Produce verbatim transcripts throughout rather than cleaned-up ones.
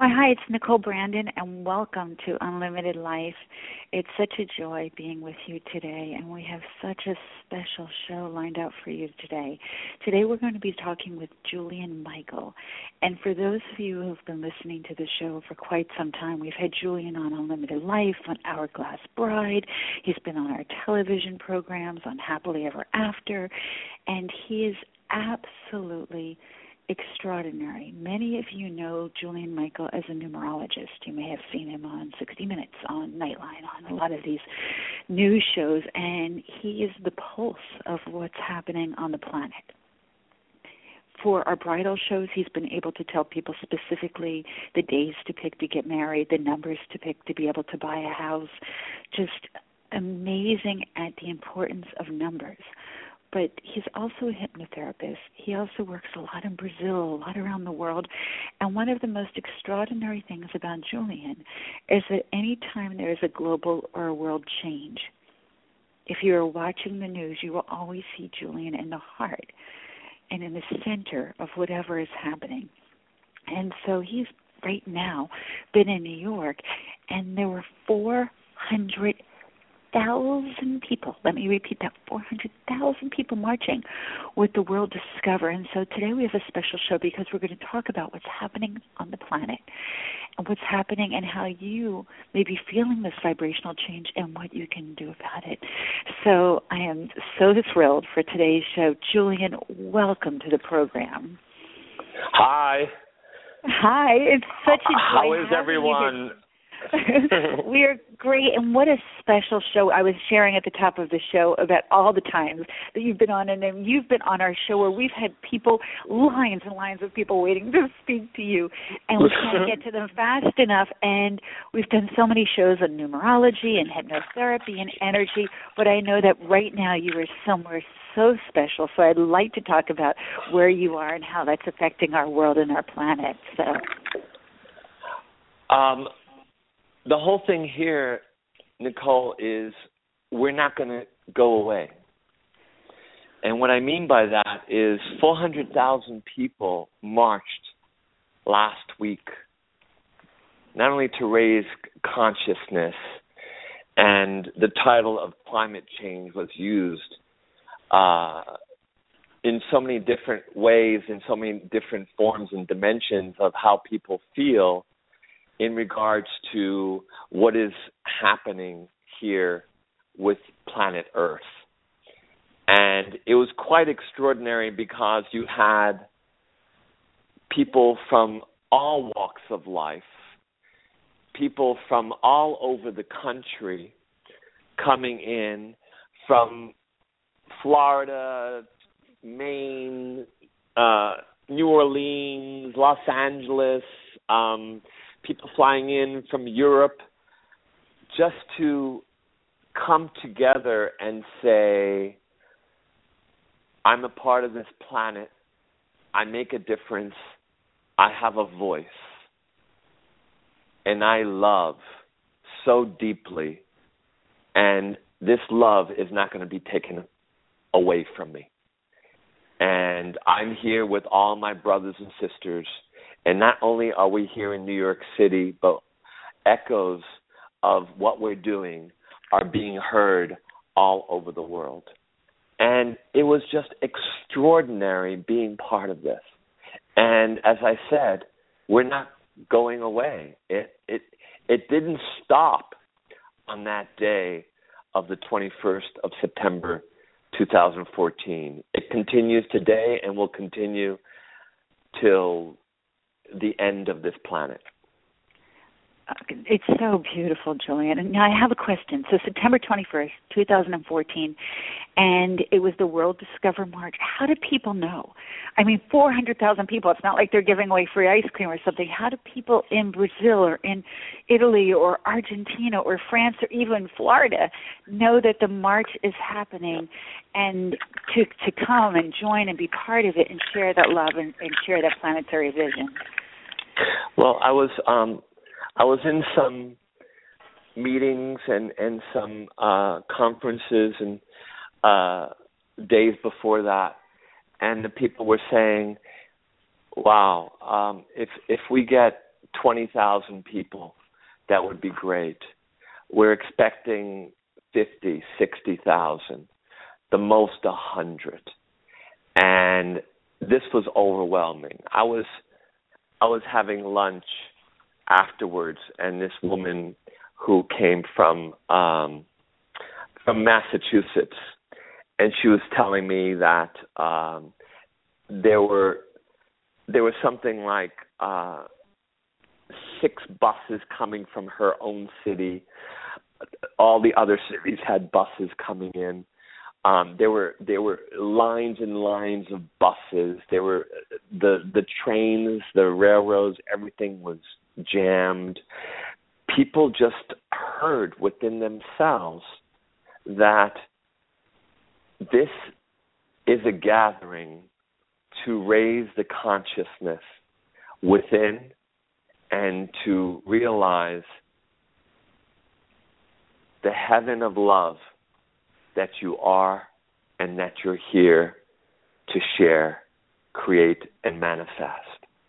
Hi, it's Nicole Brandon, and welcome to Unlimited Life. It's such a joy being with you today, and we have such a special show lined up for you today. Today we're going to be talking with Julian Michael, and for those of you who've been listening to the show for quite some time, we've had Julian on Unlimited Life, on Hourglass Bride. He's been on our television programs, on Happily Ever After, and he is absolutely extraordinary. Many of you know Julian Michael as a numerologist. You may have seen him on sixty minutes, on Nightline, on a lot of these news shows, and he is the pulse of what's happening on the planet. For our bridal shows, he's been able to tell people specifically the days to pick to get married, the numbers to pick to be able to buy a house. Just amazing at the importance of numbers. But he's also a hypnotherapist. He also works a lot in Brazil, a lot around the world. And one of the most extraordinary things about Julian is that any time there is a global or a world change, if you're watching the news, you will always see Julian in the heart and in the center of whatever is happening. And so he's right now been in New York, and there were four hundred thousand people, let me repeat that, four hundred thousand people marching with the World Discover. And so today we have a special show because we're going to talk about what's happening on the planet and what's happening and how you may be feeling this vibrational change and what you can do about it. So I am so thrilled for today's show. Julian, welcome to the program. Hi. Hi. It's such a joy. How is everyone? We're great, and what a special show. I was sharing at the top of the show about all the times that you've been on, and then you've been on our show where we've had people, lines and lines of people waiting to speak to you, and we can't get to them fast enough, and we've done so many shows on numerology and hypnotherapy and energy, but I know that right now you are somewhere so special, so I'd like to talk about where you are and how that's affecting our world and our planet. So, um. The whole thing here, Nicole, is we're not going to go away. And what I mean by that is four hundred thousand people marched last week, not only to raise consciousness, and the title of climate change was used uh, in so many different ways, in so many different forms and dimensions of how people feel in regards to what is happening here with planet Earth. And it was quite extraordinary because you had people from all walks of life, people from all over the country coming in, from Florida, Maine, uh, New Orleans, Los Angeles, um, people flying in from Europe, just to come together and say, I'm a part of this planet, I make a difference, I have a voice, and I love so deeply, and this love is not going to be taken away from me. And I'm here with all my brothers and sisters. And not only are we here in New York City, but echoes of what we're doing are being heard all over the world. And it was just extraordinary being part of this. And as I said, we're not going away. It it it didn't stop on that day of the twenty-first of September, two thousand fourteen. It continues today and will continue till the end of this planet. It's so beautiful, Julian. And now I have a question. So September twenty-first, two thousand fourteen, and it was the World Discover March. How do people know? I mean, four hundred thousand people. It's not like they're giving away free ice cream or something. How do people in Brazil or in Italy or Argentina or France or even Florida know that the march is happening and to to come and join and be part of it and share that love and, and share that planetary vision? Well, I was... Um I was in some meetings and, and some uh, conferences and uh, days before that, and the people were saying, wow, um, if if we get twenty thousand people, that would be great. We're expecting fifty, sixty thousand, the most one hundred. And this was overwhelming. I was I was having lunch afterwards, and this woman who came from um, from Massachusetts, and she was telling me that um, there were there was something like uh, six buses coming from her own city. All the other cities had buses coming in. Um, there were there were lines and lines of buses. There were the the trains, the railroads. Everything was jammed. People just heard within themselves that this is a gathering to raise the consciousness within and to realize the heaven of love that you are and that you're here to share, create, and manifest.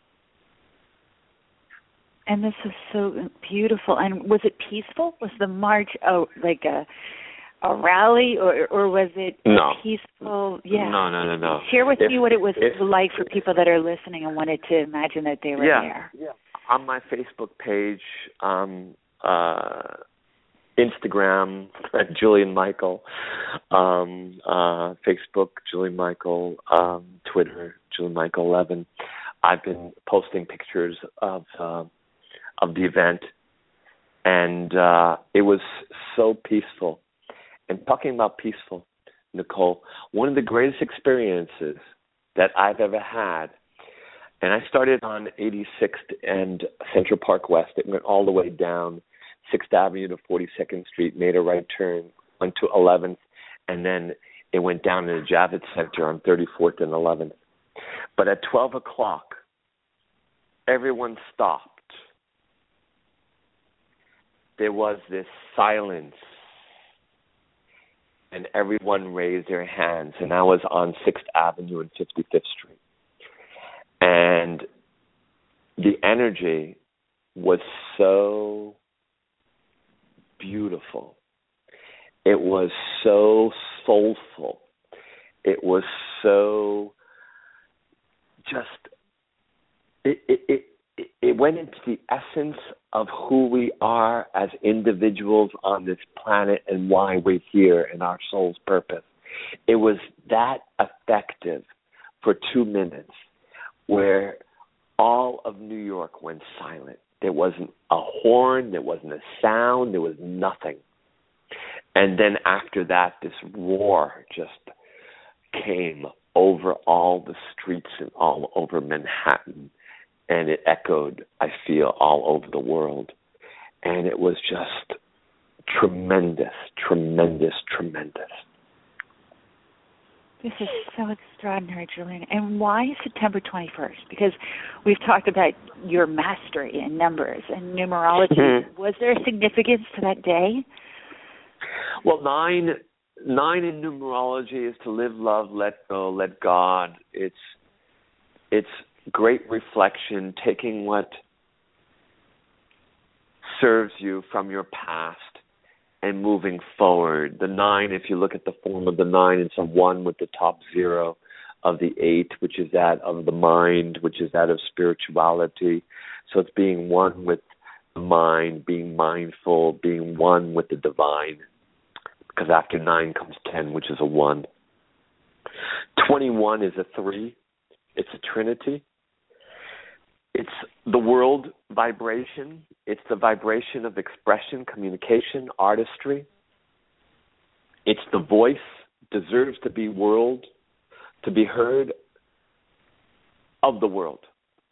And this is so beautiful. And was it peaceful? Was the march oh, like a a rally, or or was it no. peaceful? Yeah. No, no, no, no. Share with if, me what it was if, like for people that are listening and wanted to imagine that they were yeah, there. Yeah. On my Facebook page, um, uh, Instagram, Julian Michael, um, uh, Facebook, Julian Michael, um, Twitter, Julian Michael eleven. I've been posting pictures of uh, of the event, and uh, it was so peaceful. And talking about peaceful, Nicole, one of the greatest experiences that I've ever had, and I started on eighty-sixth and Central Park West. It went all the way down sixth Avenue to forty-second Street, made a right turn, went to eleventh, and then it went down to the Javits Center on thirty-fourth and eleventh. But at twelve o'clock, everyone stopped. There was this silence, and everyone raised their hands, and I was on sixth Avenue and fifty-fifth Street. And the energy was so beautiful. It was so soulful. It was so just, it, it, it, it went into the essence of who we are as individuals on this planet and why we're here and our soul's purpose. It was that effective for two minutes where all of New York went silent. There wasn't a horn, there wasn't a sound, there was nothing. And then after that, this roar just came over all the streets and all over Manhattan. And it echoed, I feel, all over the world. And it was just tremendous, tremendous, tremendous. This is so extraordinary, Julian. And why September twenty-first? Because we've talked about your mastery in numbers and numerology. Mm-hmm. Was there a significance to that day? Well, nine, nine in numerology is to live, love, let go, let God. It's, it's great reflection, taking what serves you from your past and moving forward. The nine, if you look at the form of the nine, it's a one with the top zero of the eight, which is that of the mind, which is that of spirituality. So it's being one with the mind, being mindful, being one with the divine. Because after nine comes ten, which is a one. twenty-one is a three. It's a trinity. It's the world vibration. It's the vibration of expression, communication, artistry. It's the voice, deserves to be world, to be heard of the world.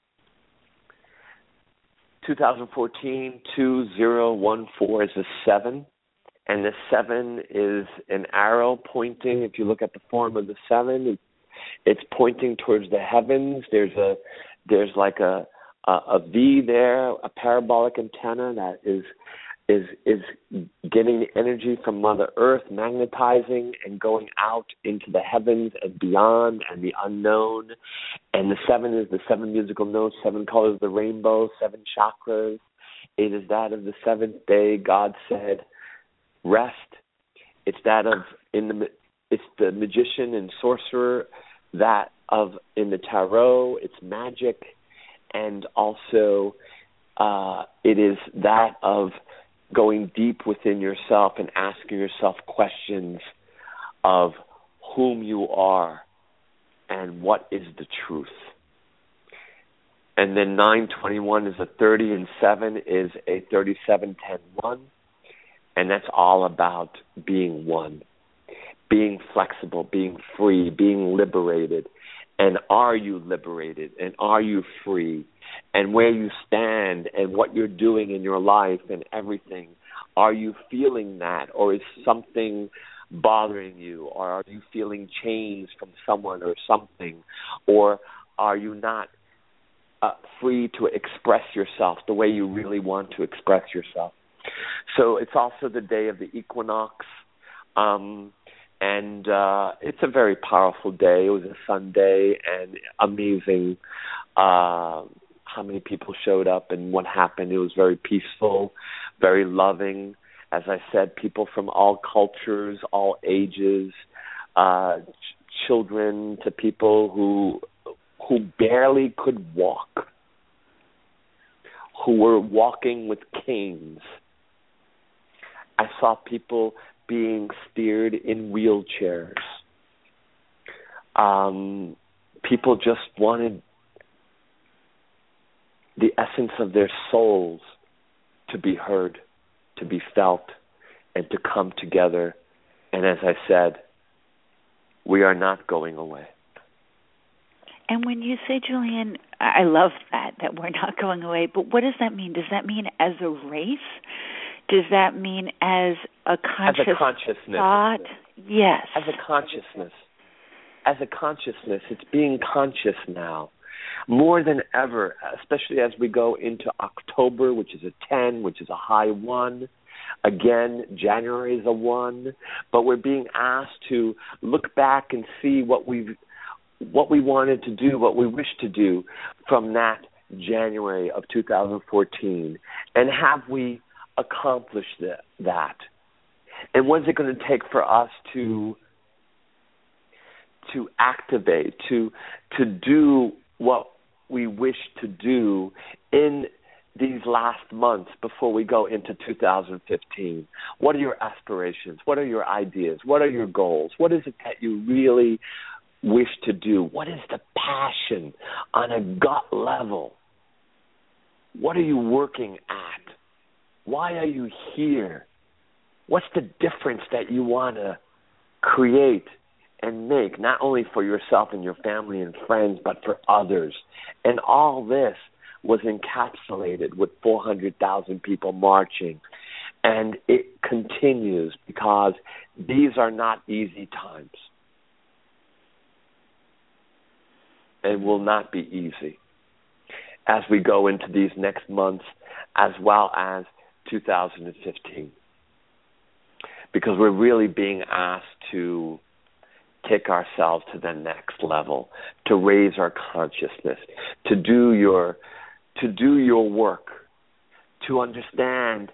twenty fourteen, two zero one four is a seven, and the seven is an arrow pointing. If you look at the form of the seven, it's pointing towards the heavens. There's a There's like a, a, a V there, a parabolic antenna that is is is getting the energy from Mother Earth, magnetizing and going out into the heavens and beyond and the unknown. And the seven is the seven musical notes, seven colors of the rainbow, seven chakras. It is that of the seventh day. God said, rest. It's that of in the it's the magician and sorcerer, that of in the tarot. It's magic, and also uh, it is that of going deep within yourself and asking yourself questions of whom you are and what is the truth. And then nine twenty-one is a thirty, and seven is a thirty-seven ten one. And that's all about being one, being flexible, being free, being liberated. And are you liberated? And are you free? And where you stand and what you're doing in your life and everything, are you feeling that? Or is something bothering you? Or are you feeling chains from someone or something? Or are you not Uh, free to express yourself the way you really want to express yourself? So it's also the day of the equinox, um, and uh, it's a very powerful day. It was a Sunday, and amazing uh, how many people showed up and what happened. It was very peaceful, very loving. As I said, people from all cultures, all ages, uh, ch- children to people who who barely could walk, who were walking with canes. I saw people being steered in wheelchairs. Um, people just wanted the essence of their souls to be heard, to be felt, and to come together. And as I said, we are not going away. And when you say, Julian, I love that, that we're not going away, but what does that mean? Does that mean as a race? Does that mean as a conscious as a consciousness. thought? Yes. As a consciousness. As a consciousness. It's being conscious now. More than ever, especially as we go into October, which is a ten, which is a high one. Again, January is a one. But we're being asked to look back and see what we've what we wanted to do, what we wish to do from that January of two thousand fourteen. And have we accomplished that? And what is it going to take for us to to activate, to to do what we wish to do in these last months before we go into two thousand fifteen? What are your aspirations? What are your ideas? What are your goals? What is it that you really wish to do? What is the passion on a gut level? What are you working at? Why are you here? What's the difference that you want to create and make, not only for yourself and your family and friends, but for others? And all this was encapsulated with four hundred thousand people marching. And it continues because these are not easy times. It will not be easy as we go into these next months, as well as two thousand fifteen, because we're really being asked to take ourselves to the next level, to raise our consciousness, to do your to do your work, to understand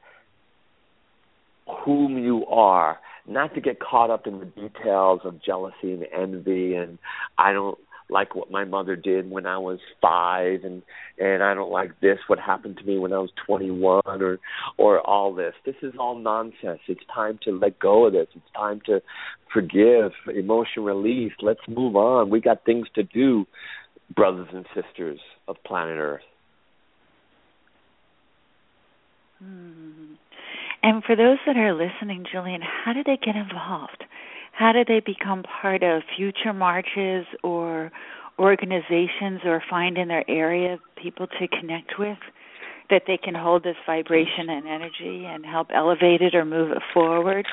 whom you are, not to get caught up in the details of jealousy and envy and I don't like what my mother did when I was five, and and I don't like this, what happened to me when I was twenty-one, or or all this. This is all nonsense. It's time to let go of this. It's time to forgive, emotion release. Let's move on. We got things to do, brothers and sisters of planet Earth. Hmm. And for those that are listening, Julian, how do they get involved? How do they become part of future marches or organizations, or find in their area people to connect with that they can hold this vibration and energy and help elevate it or move it forward?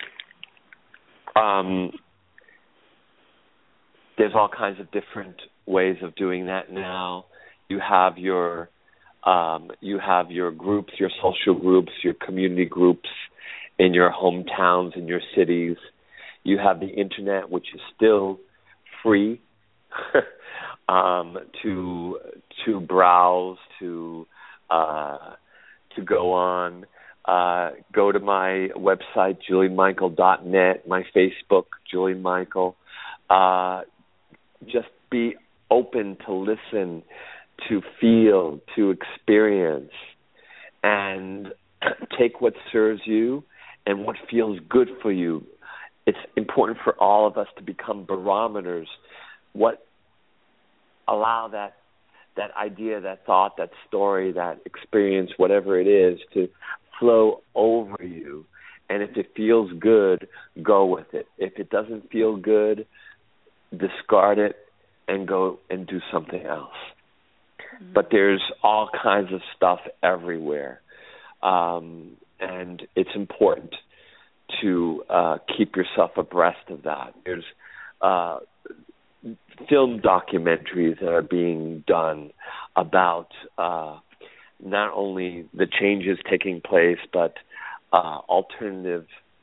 Um, there's all kinds of different ways of doing that now. You have your Um, you have your groups, your social groups, your community groups in your hometowns, in your cities. You have the internet, which is still free um, to to browse, to uh, to go on. Uh, go to my website, julian michael dot net, my Facebook, Julian Michael. Uh, just be open to listen, to feel, to experience, and take what serves you and what feels good for you. It's important for all of us to become barometers. What allow that that idea, that thought, that story, that experience, whatever it is, to flow over you. And if it feels good, go with it. If it doesn't feel good, discard it and go and do something else. Mm-hmm. But there's all kinds of stuff everywhere. Um, and it's important to uh, keep yourself abreast of that. There's uh, film documentaries that are being done about uh, not only the changes taking place, but uh, alternative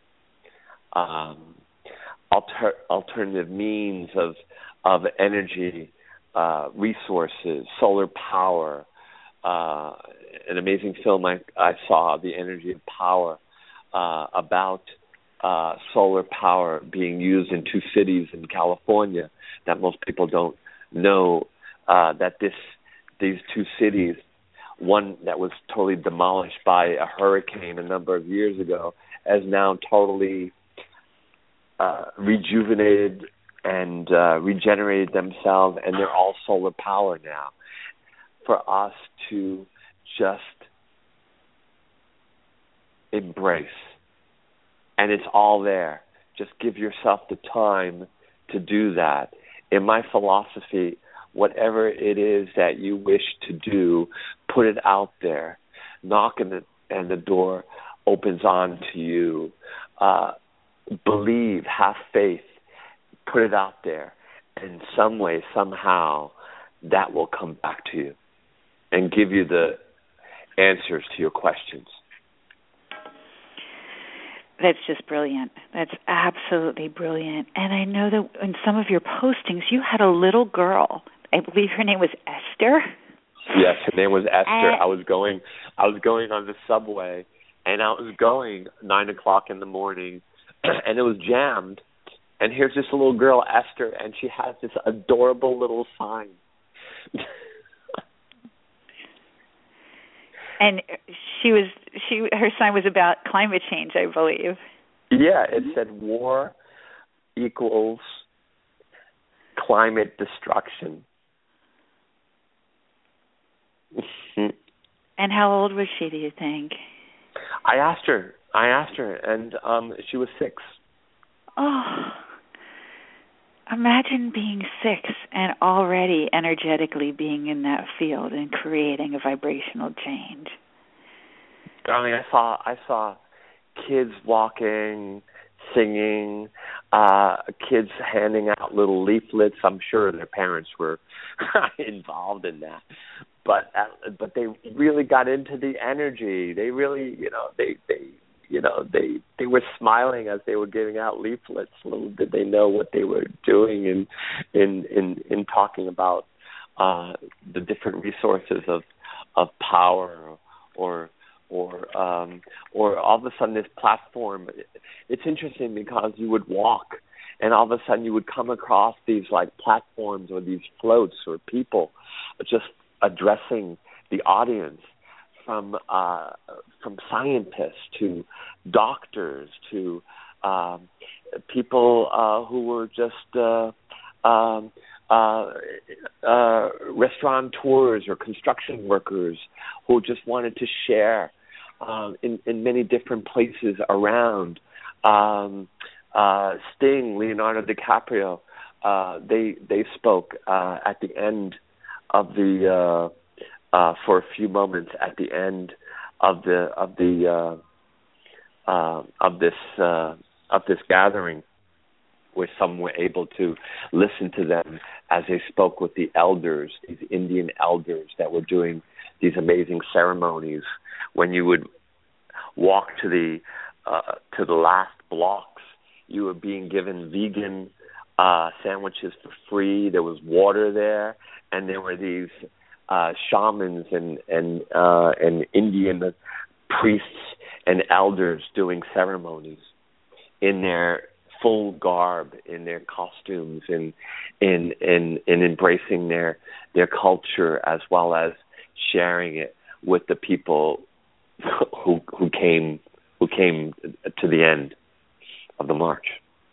um, alter- alternative means of of energy, uh, resources, solar power. Uh, an amazing film I, I saw, The Energy of Power, uh, about uh, solar power being used in two cities in California that most people don't know, uh, that this these two cities, one that was totally demolished by a hurricane a number of years ago, has now totally uh, rejuvenated and uh, regenerated themselves, and they're all solar power now. For us to just embrace, and it's all there. Just give yourself the time to do that. In my philosophy, whatever it is that you wish to do, put it out there. Knock and the, and the door opens on to you. Uh, believe, have faith, put it out there. In some way, somehow, that will come back to you and give you the answers to your questions. That's just brilliant. That's absolutely brilliant. And I know that in some of your postings, you had a little girl. I believe her name was Esther. Yes, her name was Esther. And I was going, I was going on the subway, and I was going nine o'clock in the morning, and it was jammed. And here's this little girl, Esther, and she has this adorable little sign. And she was she her sign was about climate change, I believe. Yeah, it said war equals climate destruction. And how old was she, do you think? I asked her. I asked her, and um, she was six. Oh, imagine being six and already energetically being in that field and creating a vibrational change. Darling, I saw I saw kids walking, singing, uh, kids handing out little leaflets. I'm sure their parents were involved in that, but uh, but they really got into the energy. They really, you know, they they. You know, they they were smiling as they were giving out leaflets. Little did they know what they were doing in in in, in talking about uh, the different resources of of power, or or um, or all of a sudden this platform. It's interesting because you would walk, and all of a sudden you would come across these like platforms or these floats or people just addressing the audience. From uh, from scientists to doctors to um, people uh, who were just uh, um, uh, uh, restaurateurs or construction workers who just wanted to share uh, in, in many different places around. Um, uh, Sting, Leonardo DiCaprio, uh, they they spoke uh, at the end of the. Uh, Uh, for a few moments at the end of the of the uh, uh, of this uh, of this gathering, where some were able to listen to them as they spoke with the elders, these Indian elders that were doing these amazing ceremonies when you would walk to the uh, to the last blocks. You were being given vegan uh, sandwiches for free. There was water there, and there were these uh, shamans and and uh, and Indian priests and elders doing ceremonies in their full garb, in their costumes, in in in, in embracing their their culture, as well as sharing it with the people who who came who came to the end of the march.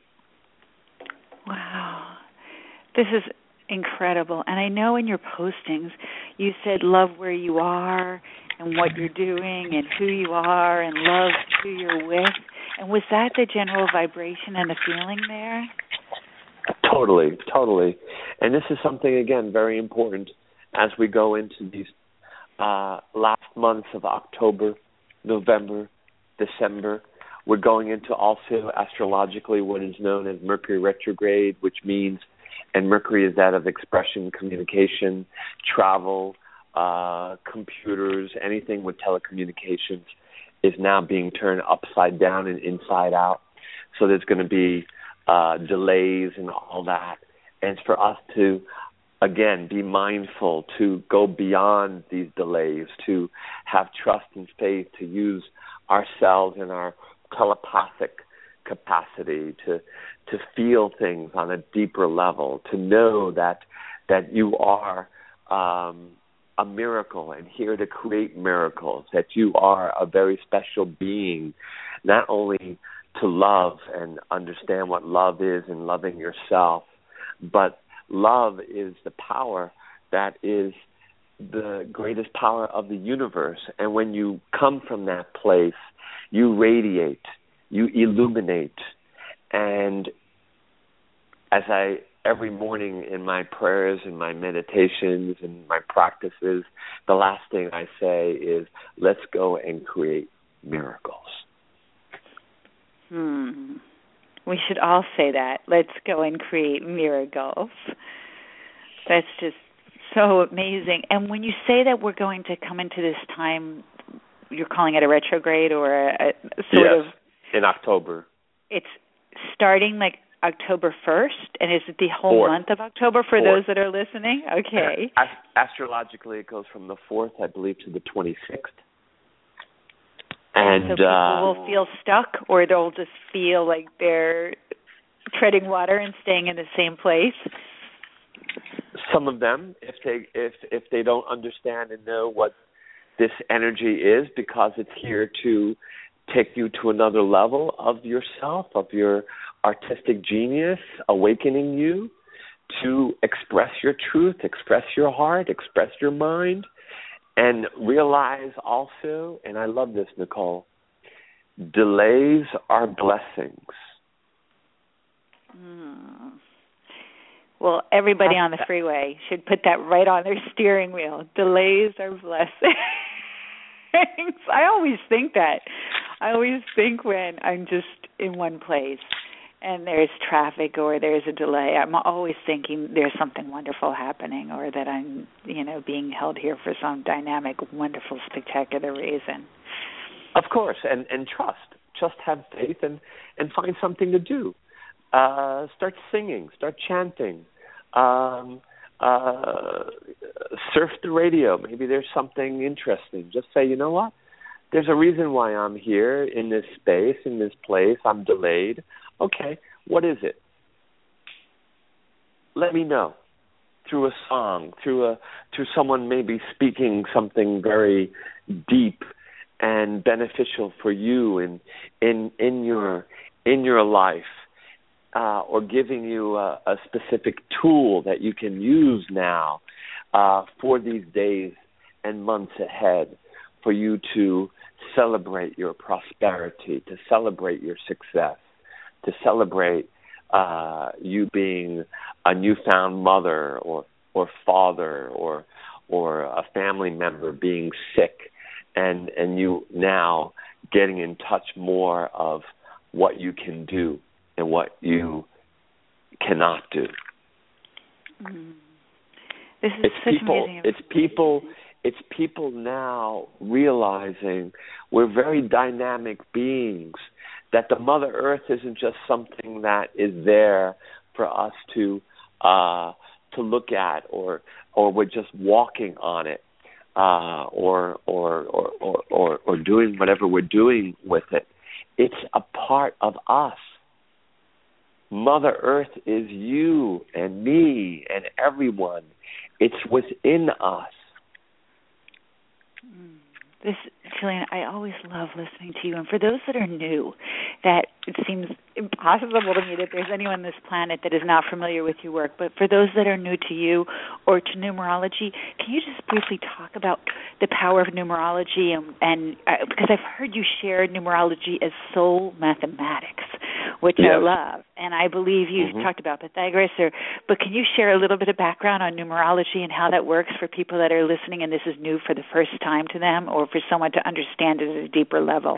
Wow. This is incredible. And I know in your postings you said love where you are and what you're doing and who you are and love who you're with. And was that the general vibration and the feeling there? Totally, totally. And this is something, again, very important as we go into these uh, last months of October, November, December. We're going into also astrologically what is known as Mercury retrograde, which means, and Mercury is that of expression, communication, travel, uh, computers, anything with telecommunications is now being turned upside down and inside out. So there's going to be uh, delays and all that. And it's for us to, again, be mindful, to go beyond these delays, to have trust and faith, to use ourselves and our telepathic capacity to to feel things on a deeper level, to know that that you are um, a miracle and here to create miracles, that you are a very special being, not only to love and understand what love is and loving yourself, but love is the power that is the greatest power of the universe. And when you come from that place, you radiate, you illuminate. And as I, every morning in my prayers and my meditations and my practices, the last thing I say is, let's go and create miracles. Hmm. We should all say that. Let's go and create miracles. That's just so amazing. And when you say that we're going to come into this time, you're calling it a retrograde or a, a sort yes, of... in October. It's starting like October first, and is it the whole fourth. month of October for fourth. those that are listening? Okay. Astrologically, it goes from the fourth, I believe, to the twenty-sixth. And so people uh, will feel stuck, or they'll just feel like they're treading water and staying in the same place? Some of them, if they if if they don't understand and know what this energy is, because it's here to take you to another level of yourself, of your artistic genius, awakening you to express your truth, express your heart, express your mind, and realize also, and I love this, Nicole, delays are blessings. Hmm. Well, everybody on the freeway should put that right on their steering wheel. Delays are blessings. I always think that. I always think when I'm just in one place and there's traffic or there's a delay, I'm always thinking there's something wonderful happening, or that I'm, you know, being held here for some dynamic, wonderful, spectacular reason. Of course, and, and trust. Just have faith and, and find something to do. Uh, start singing, start chanting. Um, uh, surf the radio. Maybe there's something interesting. Just say, you know what? There's a reason why I'm here in this space, in this place. I'm delayed. Okay, what is it? Let me know through a song, through a through someone maybe speaking something very deep and beneficial for you in in in your in your life, uh, or giving you a, a specific tool that you can use now uh, for these days and months ahead, for you to celebrate your prosperity, to celebrate your success, to celebrate uh, you being a newfound mother or or father or or a family member being sick, and and you now getting in touch more of what you can do and what you cannot do. Mm. This is it's such people. amazing. It's people it's people now realizing we're very dynamic beings, that the Mother Earth isn't just something that is there for us to uh, to look at, or or we're just walking on it, uh, or, or, or, or, or, or doing whatever we're doing with it. It's a part of us. Mother Earth is you and me and everyone. It's within us. This, Jillian, I always love listening to you. And for those that are new, that it seems impossible to me that there's anyone on this planet that is not familiar with your work. But for those that are new to you or to numerology, can you just briefly talk about the power of numerology? And, and uh, because I've heard you share numerology as soul mathematics, which yes. I love. And I believe you mm-hmm. talked about Pythagoras. Or, but can you share a little bit of background on numerology and how that works for people that are listening and this is new for the first time to them, or for someone to understand it at a deeper level?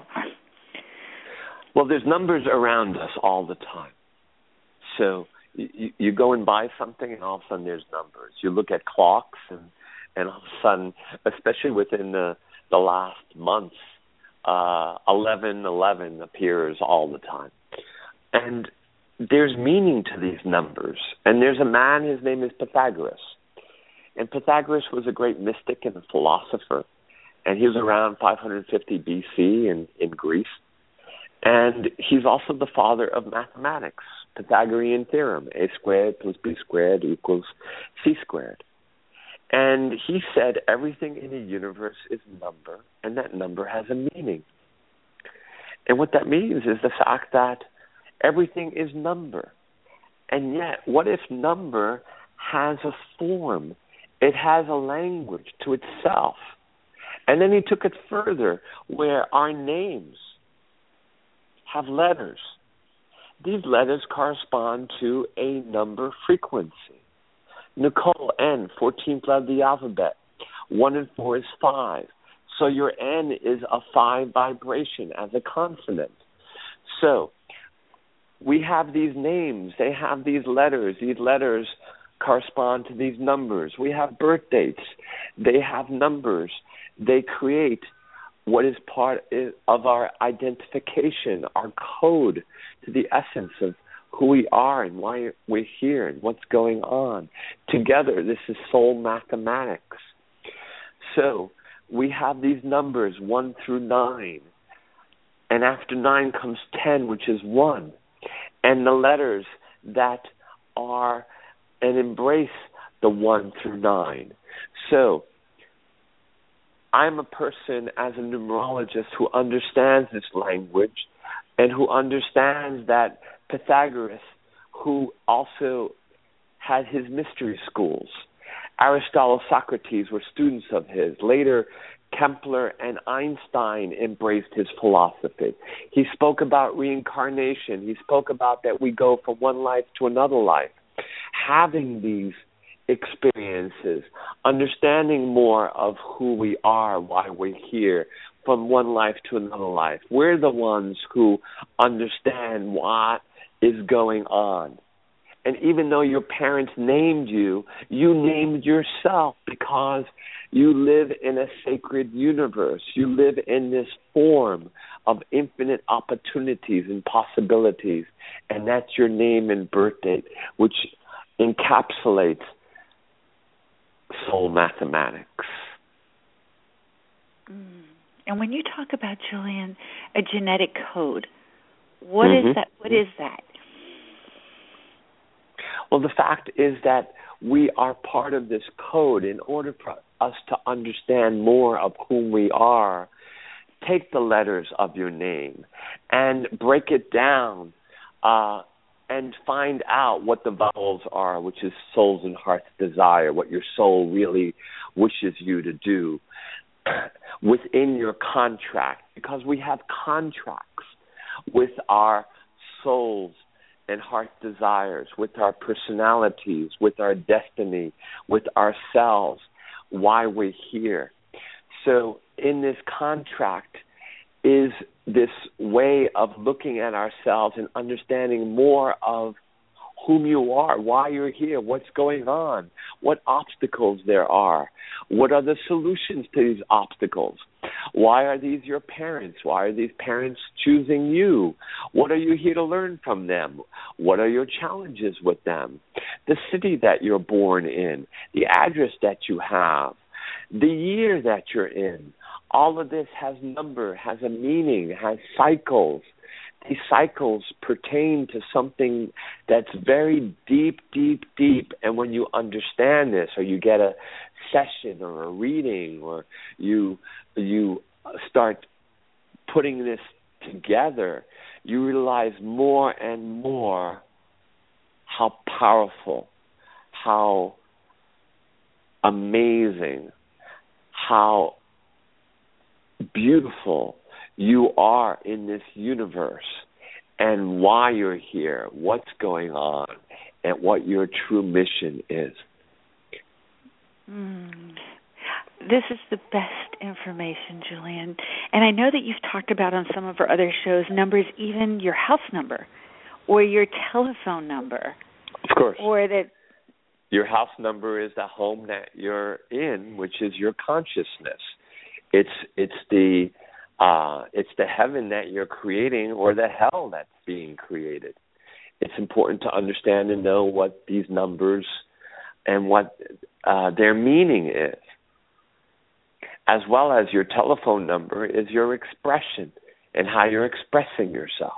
Well, there's numbers around us all the time. So you, you go and buy something, and all of a sudden there's numbers. You look at clocks, and, and all of a sudden, especially within the, the last months, uh, eleven eleven appears all the time. And there's meaning to these numbers. And there's a man, his name is Pythagoras. And Pythagoras was a great mystic and a philosopher. And he was around five hundred fifty B C in, in Greece. And he's also the father of mathematics, Pythagorean theorem, a squared plus b squared equals c squared. And he said everything in the universe is number, and that number has a meaning. And what that means is the fact that everything is number. And yet, what if number has a form? It has a language to itself. And then he took it further, where our names have letters. These letters correspond to a number frequency. Nicole, N, fourteenth letter of the alphabet. One and four is five. So your N is a five vibration as a consonant. So we have these names. They have these letters. These letters correspond to these numbers. We have birth dates. They have numbers. They create what is part of our identification, our code to the essence of who we are and why we're here and what's going on. Together, this is soul mathematics. So we have these numbers one through nine. And after nine comes ten, which is one. And the letters that are and embrace the one through nine. So I'm a person as a numerologist who understands this language and who understands that Pythagoras, who also had his mystery schools, Aristotle, Socrates were students of his. Later, Kepler and Einstein embraced his philosophy. He spoke about reincarnation. He spoke about that we go from one life to another life. Having these experiences, understanding more of who we are, why we're here, from one life to another life. We're the ones who understand what is going on. And even though your parents named you, you named yourself because you live in a sacred universe. You live in this form of infinite opportunities and possibilities. And that's your name and birth date, which encapsulates soul mathematics. Mm. And when you talk about, Jillian, a genetic code, what mm-hmm. is that? What is that? Well, the fact is that we are part of this code. In order for us to understand more of whom we are, take the letters of your name and break it down uh, and find out what the vowels are, which is soul's and heart's desire, what your soul really wishes you to do within your contract, because we have contracts with our souls and heart desires, with our personalities, with our destiny, with ourselves, why we're here. So in this contract is this way of looking at ourselves and understanding more of whom you are, why you're here, what's going on, what obstacles there are, what are the solutions to these obstacles, why are these your parents, why are these parents choosing you, what are you here to learn from them, what are your challenges with them, the city that you're born in, the address that you have, the year that you're in. All of this has number, has a meaning, has cycles. These cycles pertain to something that's very deep, deep, deep. And when you understand this, or you get a session or a reading, or you you start putting this together, you realize more and more how powerful, how amazing, how beautiful you are in this universe, and why you're here, what's going on, and what your true mission is. Mm. This is the best information, Julian. And I know that you've talked about on some of our other shows numbers, even your house number or your telephone number. Of course. Or that your house number is the home that you're in, which is your consciousness. It's it's the uh, it's the heaven that you're creating, or the hell that's being created. It's important to understand and know what these numbers and what uh, their meaning is, as well as your telephone number is your expression and how you're expressing yourself.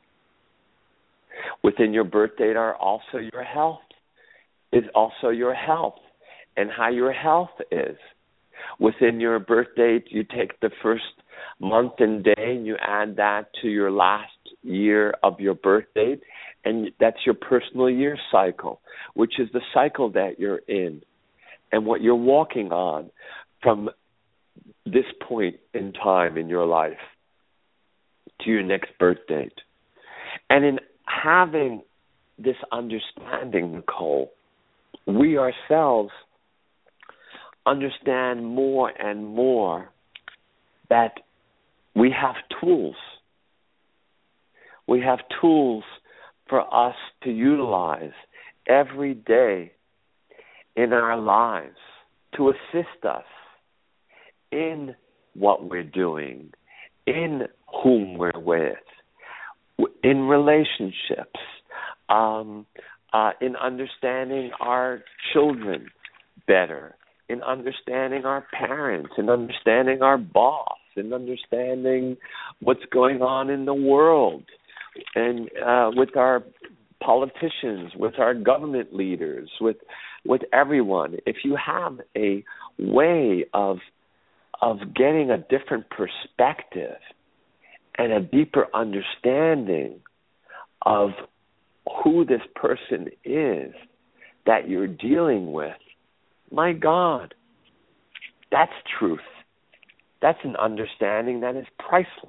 Within your birth date are also your health, is also your health and how your health is. Within your birth date, you take the first month and day and you add that to your last year of your birth date, and that's your personal year cycle, which is the cycle that you're in and what you're walking on from this point in time in your life to your next birth date. And in having this understanding, Nicole, we ourselves understand more and more that we have tools. We have tools for us to utilize every day in our lives to assist us in what we're doing, in whom we're with, in relationships, um, uh, in understanding our children better, in understanding our parents, in understanding our boss, in understanding what's going on in the world, and uh, with our politicians, with our government leaders, with with everyone. If you have a way of of getting a different perspective and a deeper understanding of who this person is that you're dealing with, my God, that's truth. That's an understanding that is priceless.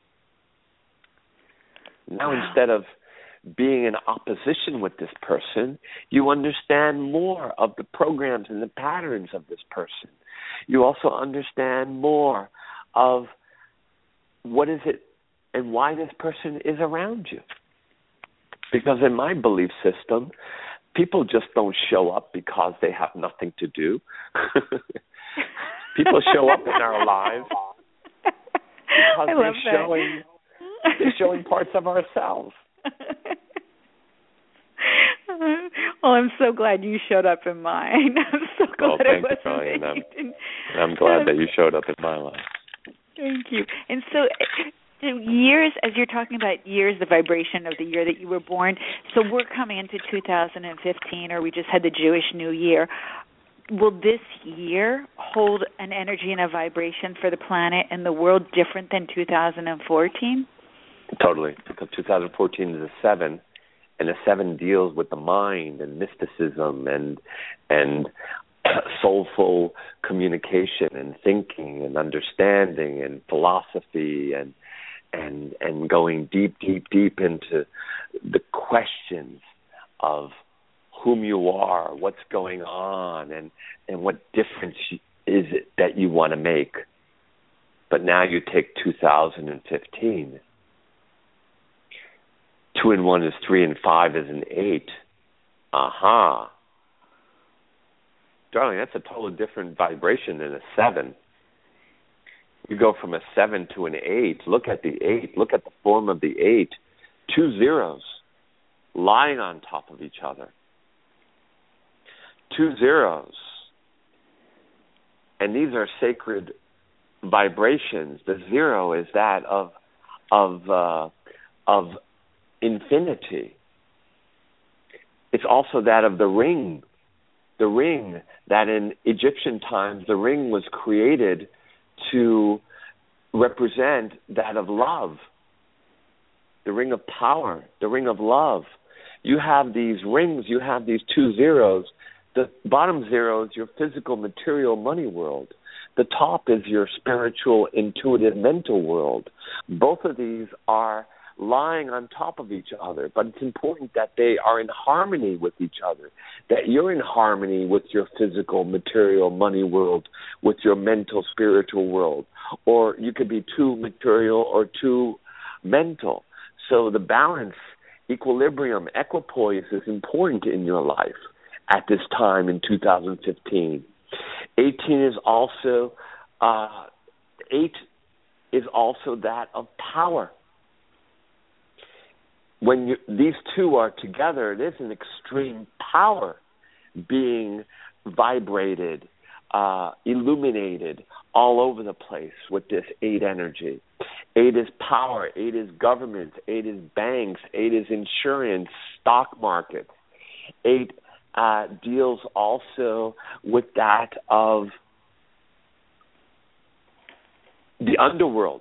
Now, wow. Instead of being in opposition with this person, you understand more of the programs and the patterns of this person. You also understand more of what is it and why this person is around you. Because in my belief system, people just don't show up because they have nothing to do. People show up in our lives because they're showing, they're showing parts of ourselves. Well, I'm so glad you showed up in mine. I'm so glad well, thank it wasn't you, that you didn't. I'm glad that you showed up in my life. Thank you. And so, so years, as you're talking about years, the vibration of the year that you were born, so we're coming into two thousand fifteen, or we just had the Jewish New Year. Will this year hold an energy and a vibration for the planet and the world different than two thousand fourteen? Totally, because two thousand fourteen is a seven, and a seven deals with the mind and mysticism and and soulful communication and thinking and understanding and philosophy and and and going deep, deep, deep into the questions of whom you are, what's going on, and, and what difference is it that you want to make. But now you take two thousand fifteen. Two and one is three, and five is an eight. Aha. Darling, that's a totally different vibration than a seven. You go from a seven to an eight. Look at the eight. Look at the form of the eight. Two zeros lying on top of each other. Two zeros. And these are sacred vibrations. The zero is that of of uh, of infinity. It's also that of the ring. The ring that in Egyptian times, the ring was created to represent that of love. The ring of power, the ring of love. You have these rings, you have these two zeros. The bottom zero is your physical, material, money world. The top is your spiritual, intuitive, mental world. Both of these are lying on top of each other, but it's important that they are in harmony with each other, that you're in harmony with your physical, material, money world, with your mental, spiritual world. Or you could be too material or too mental. So the balance, equilibrium, equipoise is important in your life at this time in two thousand fifteen. eighteen is also, uh, eight is also that of power. When you, these two are together, it is an extreme power being vibrated, uh, illuminated all over the place with this eight energy. Eight is power. Eight is government. Eight is banks. Eight is insurance, stock market. Eight uh, deals also with that of the underworld.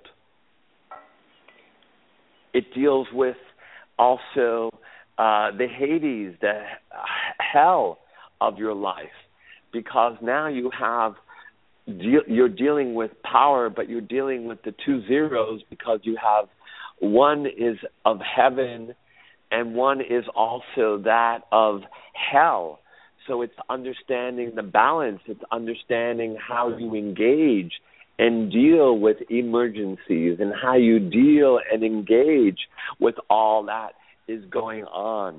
It deals with also uh, the Hades, the hell of your life, because now you have de- you're dealing with power, but you're dealing with the two zeros because you have one is of heaven and one is also that of hell. So it's understanding the balance. It's understanding how you engage and deal with emergencies and how you deal and engage with all that is going on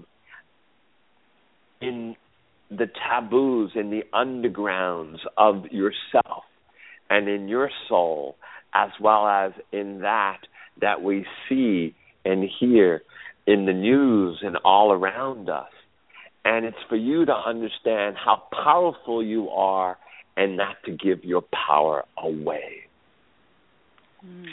in the taboos, in the undergrounds of yourself and in your soul, as well as in that that we see and hear in the news and all around us. And it's for you to understand how powerful you are and not to give your power away. Mm.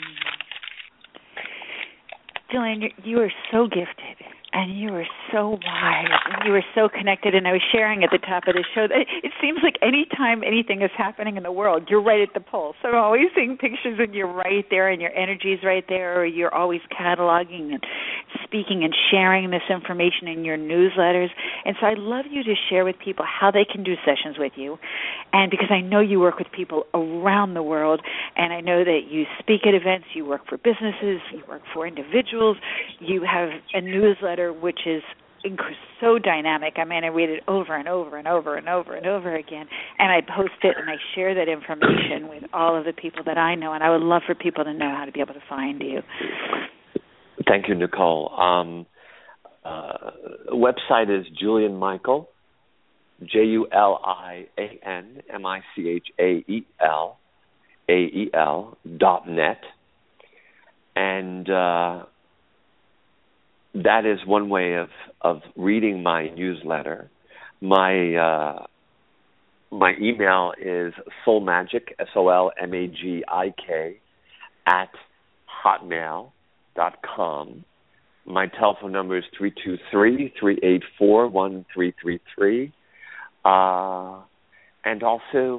Jillian, you are so gifted, and you are so wise, and you are so connected. And I was sharing at the top of the show that it seems like any time anything is happening in the world, you're right at the pulse. So I'm always seeing pictures and you're right there, and your energy is right there, or you're always cataloging and speaking and sharing this information in your newsletters. And so I'd love you to share with people how they can do sessions with you. And because I know you work with people around the world, and I know that you speak at events, you work for businesses, you work for individuals, you have a newsletter which is so dynamic. I mean, I read it over and over and over and over and over again, and I post it and I share that information with all of the people that I know, and I would love for people to know how to be able to find you. Thank you, Nicole. Um, uh, website is Julian Michael, J U L I A N M I C H A E L, A E L dot net. And uh, that is one way of, of reading my newsletter. My uh, my email is soulmagic, S O L M A G I K, at hotmail dot com. My telephone number is three two three, three eight four, one three three three. Uh, and also,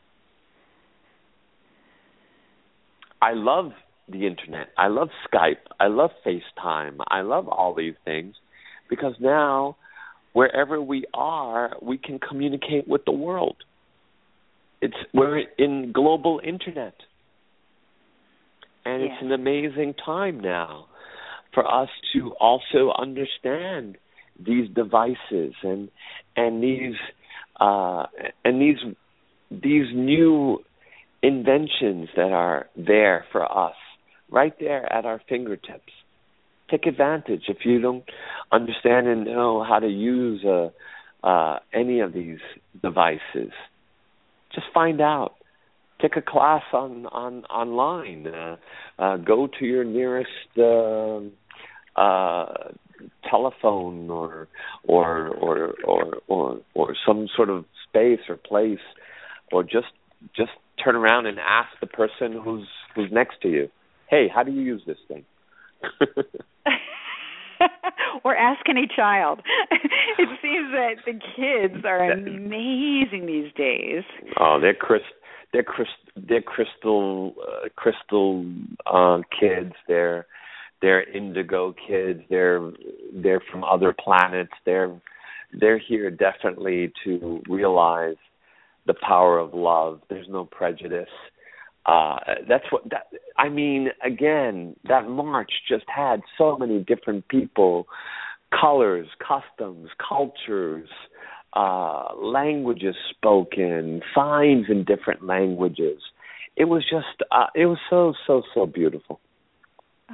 I love the internet. I love Skype. I love FaceTime. I love all these things because now, wherever we are, we can communicate with the world. It's we're in global internet. And yeah. It's an amazing time now for us to also understand these devices and and these uh, and these these new inventions that are there for us, right there at our fingertips. Take advantage. If you don't understand and know how to use a uh, any of these devices. Just find out. Take a class on, on online. Uh, uh, go to your nearest uh, uh, telephone or or, or or or or some sort of space or place, or just just turn around and ask the person who's who's next to you, "Hey, how do you use this thing?" Or ask any child. It seems that the kids are amazing these days. Oh, they're Chris. They're crystal, they're crystal, uh, crystal uh, kids. They're they're indigo kids. They're they're from other planets. They're they're here definitely to realize the power of love. There's no prejudice. Uh, that's what that. I mean, again, that march just had so many different people, colors, customs, cultures. Uh, languages spoken, signs in different languages. It was just, uh, it was so, so, so beautiful. Oh,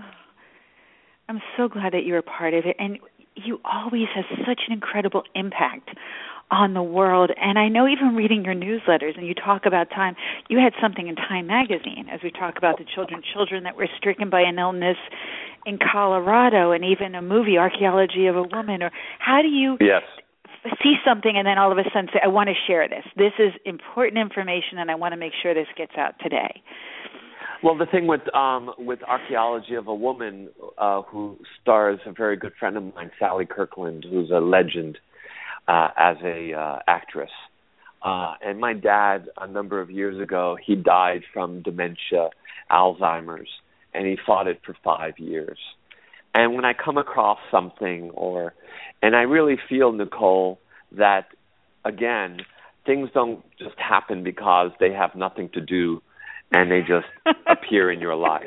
I'm so glad that you're a part of it. And you always have such an incredible impact on the world. And I know even reading your newsletters, and you talk about Time, you had something in Time magazine as we talk about the children, children that were stricken by an illness in Colorado, and even a movie, Archaeology of a Woman. Or how do you... Yes. see something and then all of a sudden say, I want to share this. This is important information and I want to make sure this gets out today. Well, the thing with um, with Archaeology of a Woman, uh, who stars a very good friend of mine, Sally Kirkland, who's a legend uh, as a uh, actress. Uh, and my dad, a number of years ago, he died from dementia, Alzheimer's, and he fought it for five years. And when I come across something, or, and I really feel, Nicole, that, again, things don't just happen because they have nothing to do and they just appear in your life.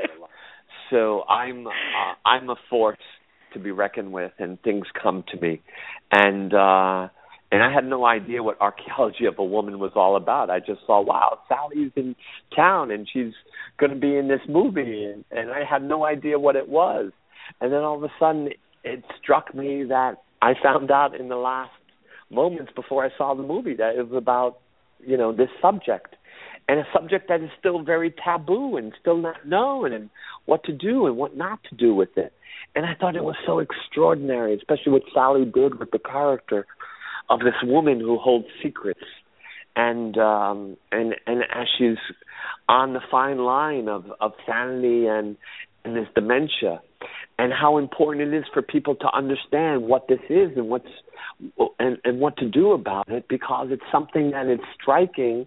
So I'm uh, I'm a force to be reckoned with, and things come to me. And uh, and I had no idea what Archaeology of a Woman was all about. I just saw, wow, Sally's in town and she's going to be in this movie, and, and I had no idea what it was. And then all of a sudden, it struck me that I found out in the last moments before I saw the movie that it was about, you know, this subject, and a subject that is still very taboo and still not known, and what to do and what not to do with it. And I thought it was so extraordinary, especially what Sally did with the character of this woman who holds secrets, and um, and and as she's on the fine line of, of sanity and and this dementia. And how important it is for people to understand what this is and what's and, and what to do about it, because it's something that is striking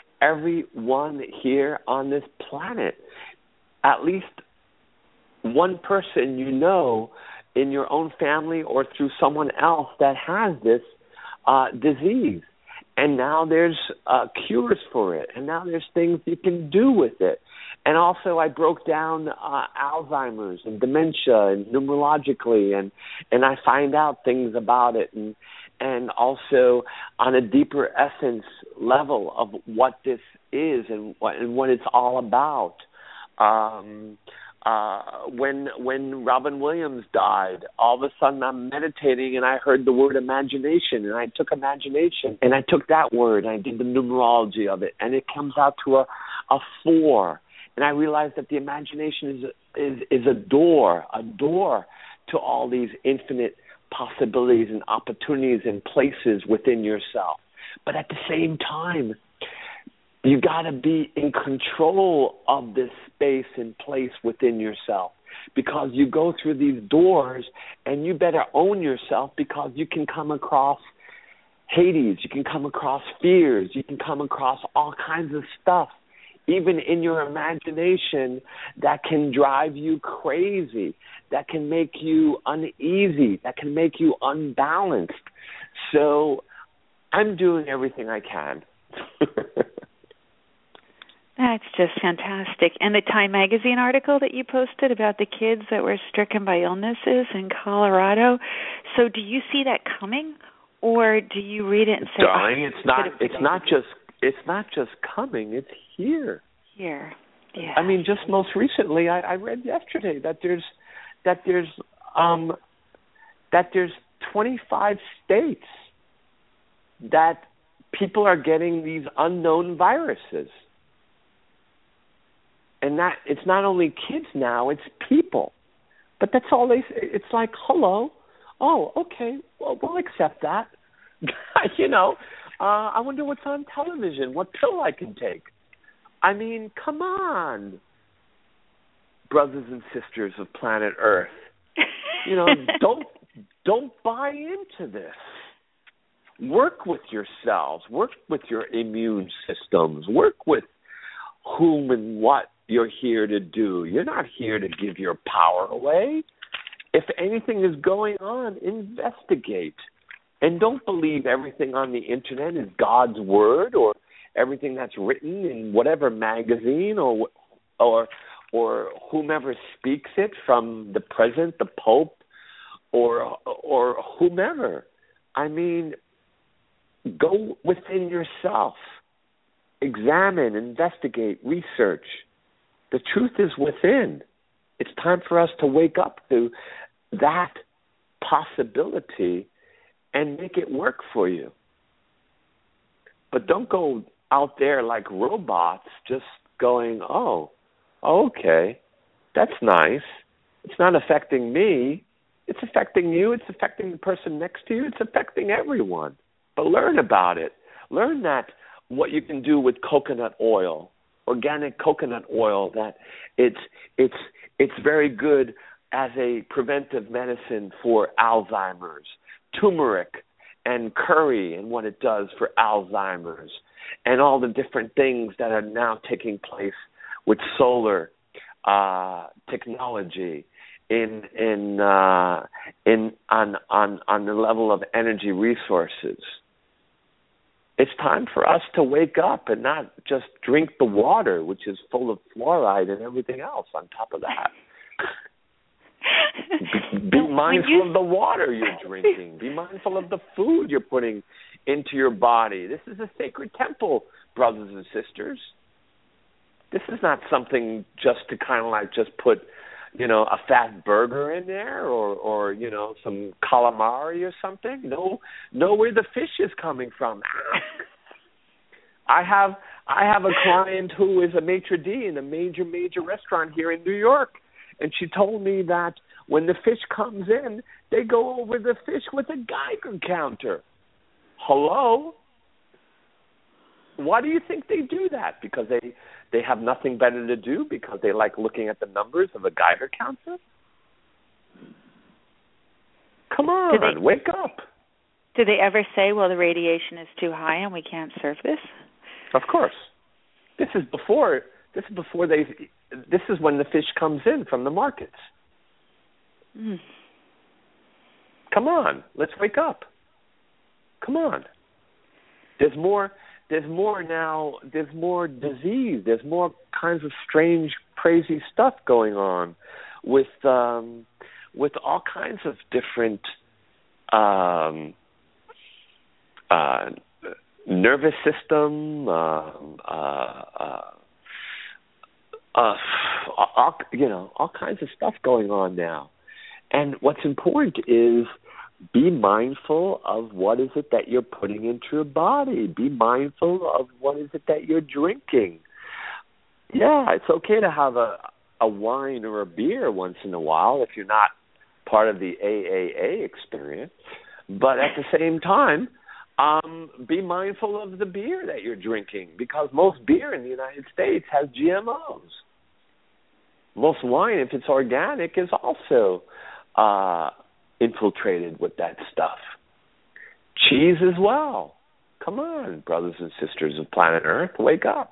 everyone here on this planet. At least one person you know in your own family or through someone else that has this uh, disease. And now there's uh, cures for it, and now there's things you can do with it. And also I broke down uh, Alzheimer's and dementia and numerologically, and, and I find out things about it, and and also on a deeper essence level of what this is and what, and what it's all about. Um, uh, when when Robin Williams died, all of a sudden I'm meditating and I heard the word imagination, and I took imagination and I took that word and I did the numerology of it, and it comes out to a, a four. And I realized that the imagination is is is a door, a door to all these infinite possibilities and opportunities and places within yourself. But at the same time, you got to be in control of this space and place within yourself, because you go through these doors and you better own yourself, because you can come across Hades, you can come across fears, you can come across all kinds of stuff, even in your imagination, that can drive you crazy, that can make you uneasy, that can make you unbalanced. So I'm doing everything I can. That's just fantastic. And the Time magazine article that you posted about the kids that were stricken by illnesses in Colorado. So do you see that coming, or do you read it and say, Darling, oh, it's not it's not just it's not just coming, it's here. Here. Yeah. I mean, just most recently I, I read yesterday that there's that there's um that there's twenty-five states that people are getting these unknown viruses. And that it's not only kids now, it's people. But that's all they say. It's like, hello, oh, okay, well, we'll accept that. you know, uh, I wonder what's on television, what pill I can take. I mean, come on, brothers and sisters of planet Earth. You know, don't don't buy into this. Work with yourselves. Work with your immune systems. Work with whom and what you're here to do. You're not here to give your power away. If anything is going on, investigate. And don't believe everything on the internet is God's word, or everything that's written in whatever magazine or or or whomever speaks it, from the president, the Pope, or or whomever. I mean, go within yourself. Examine, investigate, research. The truth is within. It's time for us to wake up to that possibility and make it work for you. But don't go out there like robots just going, oh, okay, that's nice. It's not affecting me. It's affecting you. It's affecting the person next to you. It's affecting everyone. But learn about it. Learn that what you can do with coconut oil, organic coconut oil, that it's it's it's very good as a preventive medicine for Alzheimer's. Turmeric and curry and what it does for Alzheimer's, and all the different things that are now taking place with solar uh, technology in in uh, in on on on the level of energy resources. It's time for us to wake up and not just drink the water, which is full of fluoride and everything else on top of that. Be, be mindful you... of the water you're drinking. Be mindful of the food you're putting into your body. This is a sacred temple, brothers and sisters. This is not something just to kind of like just put, you know, a fat burger in there, or, or you know, some calamari or something. No, know where the fish is coming from. Ask. I have I have a client who is a maitre d' in a major, major restaurant here in New York. And she told me that when the fish comes in, they go over the fish with a Geiger counter. Hello? Why do you think they do that? Because they, they have nothing better to do? Because they like looking at the numbers of a Geiger counter? Come on, they, wake up. Do they ever say, well, the radiation is too high and we can't serve this? Of course. This is before this is before they this is when the fish comes in from the markets. Mm. Come on, let's wake up. Come on. There's more there's more now, there's more disease, there's more kinds of strange, crazy stuff going on with um, with all kinds of different um, uh, nervous system, uh, uh, uh, uh, all, you know, all kinds of stuff going on now. And what's important is be mindful of what is it that you're putting into your body. Be mindful of what is it that you're drinking. Yeah, it's okay to have a, a wine or a beer once in a while if you're not part of the A A A experience. But at the same time, um, be mindful of the beer that you're drinking, because most beer in the United States has G M Os. Most wine, if it's organic, is also uh, infiltrated with that stuff. Cheese as well. Come on, brothers and sisters of planet Earth, wake up.